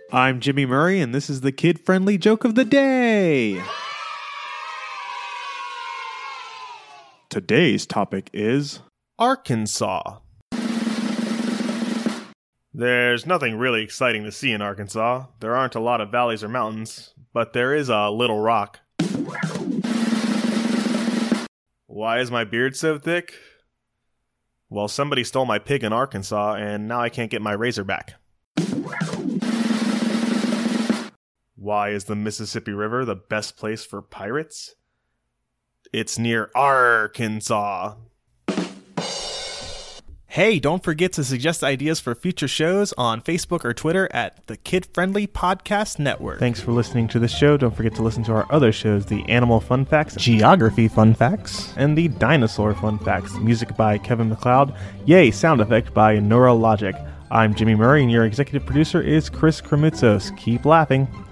I'm Jimmy Murray, and this is the kid-friendly joke of the day. Today's topic is Arkansas. There's nothing really exciting to see in Arkansas. There aren't a lot of valleys or mountains, but there is a little rock. Why is my beard so thick? Well, somebody stole my pig in Arkansas, and now I can't get my razor back. Why is the Mississippi River the best place for pirates? It's near Arkansas. Hey, don't forget to suggest ideas for future shows on Facebook or Twitter at the Kid Friendly Podcast Network. Thanks for listening to this show. Don't forget to listen to our other shows, the Animal Fun Facts, Geography Fun Facts, and the Dinosaur Fun Facts. Music by Kevin MacLeod. Yay, sound effect by Neurologic. I'm Jimmy Murray, and your executive producer is Chris Kremitzos. Keep laughing.